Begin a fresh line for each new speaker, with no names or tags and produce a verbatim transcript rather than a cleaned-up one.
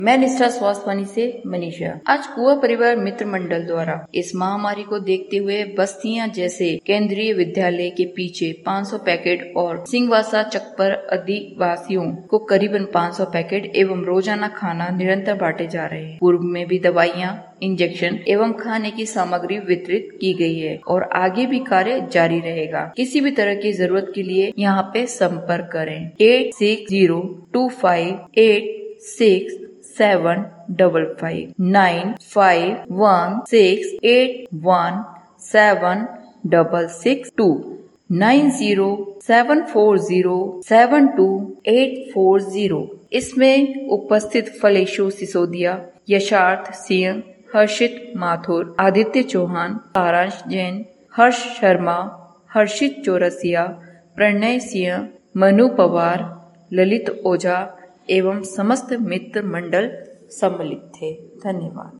मैं निष्ठा स्वास्थ्य वाणी से मनीषा। आज कुआ परिवार मित्र मंडल द्वारा इस महामारी को देखते हुए बस्तियां जैसे केंद्रीय विद्यालय के पीछे पाँच सौ पैकेट और सिंहवासा चक्कर अधिवासियों को करीबन पाँच सौ पैकेट एवं रोजाना खाना निरंतर बांटे जा रहे हैं। पूर्व में भी दवाइयां, इंजेक्शन एवं खाने की सामग्री वितरित की गई है और आगे भी कार्य जारी रहेगा। किसी भी तरह की जरूरत के लिए यहाँ पे संपर्क करें। Eight six zero two five eight six seven double five nine five one six eight one seven double six two nine zero seven four zero seven two eight four zero. इसमें उपस्थित फलेशु सिसोदिया, यशार्थ सिंह, हर्षित माथुर, आदित्य चौहान, सारांश जैन, हर्ष शर्मा, हर्षित चौरसिया, प्रणय सिंह, मनु पवार, ललित ओझा एवं समस्त मित्र मंडल सम्मिलित थे। धन्यवाद।